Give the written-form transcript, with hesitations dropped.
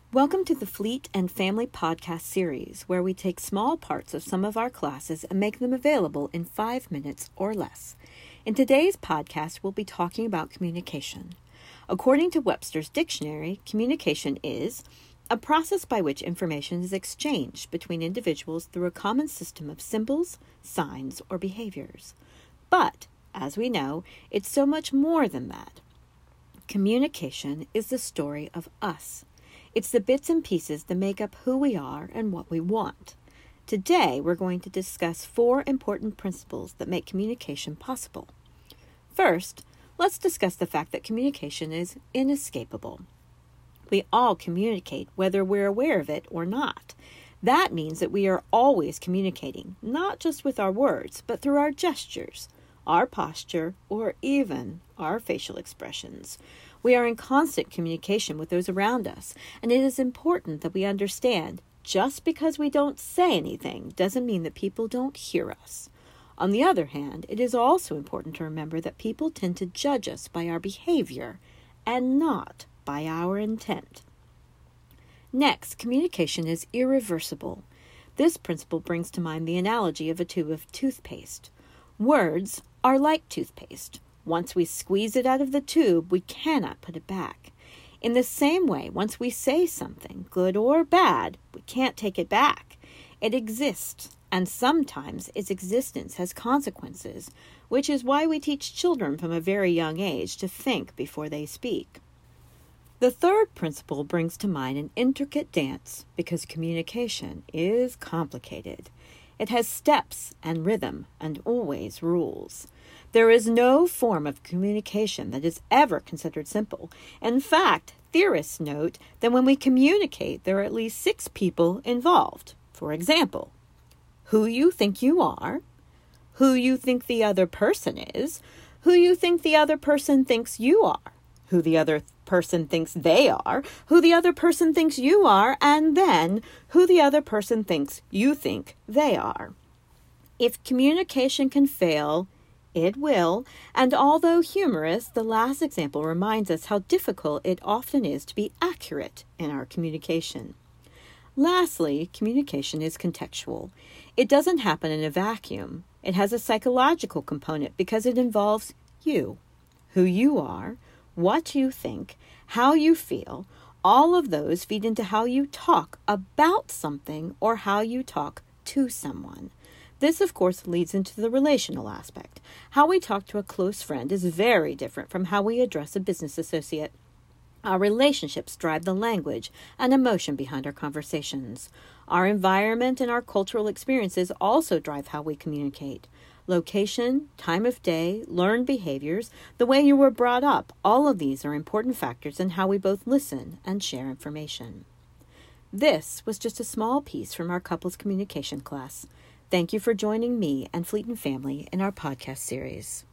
Welcome to the Fleet and Family podcast series, where we take small parts of some of our classes and make them available in 5 minutes or less. In today's podcast, we'll be talking about communication. According to Webster's dictionary, communication is a process by which information is exchanged between individuals through a common system of symbols, signs, or behaviors. But, as we know, it's so much more than that. Communication is the story of us. It's the bits and pieces that make up who we are and what we want. Today, we're going to discuss 4 important principles that make communication possible. First, let's discuss the fact that communication is inescapable. We all communicate, whether we're aware of it or not. That means that we are always communicating, not just with our words, but through our gestures, our posture, or even our facial expressions. We are in constant communication with those around us, and it is important that we understand just because we don't say anything doesn't mean that people don't hear us. On the other hand, it is also important to remember that people tend to judge us by our behavior and not by our intent. Next, communication is irreversible. This principle brings to mind the analogy of a tube of toothpaste. Words are like toothpaste. Once we squeeze it out of the tube, we cannot put it back. In the same way, once we say something, good or bad, we can't take it back. It exists, and sometimes its existence has consequences, which is why we teach children from a very young age to think before they speak. The third principle brings to mind an intricate dance because communication is complicated. It has steps and rhythm and always rules. There is no form of communication that is ever considered simple. In fact, theorists note that when we communicate, there are at least 6 people involved. For example, who you think you are, who you think the other person is, who you think the other person thinks you are, who the other person thinks they are, who the other person thinks you are, and then who the other person thinks you think they are. If communication can fail, it will, and although humorous, the last example reminds us how difficult it often is to be accurate in our communication. Lastly, communication is contextual. It doesn't happen in a vacuum. It has a psychological component because it involves you, who you are, what you think, how you feel. All of those feed into how you talk about something or how you talk to someone. This, of course, leads into the relational aspect. How we talk to a close friend is very different from how we address a business associate. Our relationships drive the language and emotion behind our conversations. Our environment and our cultural experiences also drive how we communicate. Location, time of day, learned behaviors, the way you were brought up, all of these are important factors in how we both listen and share information. This was just a small piece from our couples communication class. Thank you for joining me and Fleet and Family in our podcast series.